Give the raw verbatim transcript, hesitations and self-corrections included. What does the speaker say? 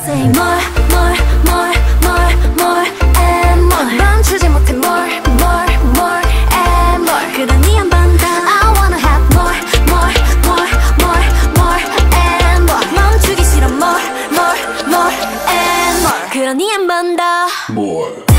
Say more, more, more, more, more and more. 멈추지 못해 more, more, more and more. 그러니 한 번 더. I wanna have more, more, more, more, more and more. 멈추기 싫어 more, more, more and more. 그러니 한 번 더. More.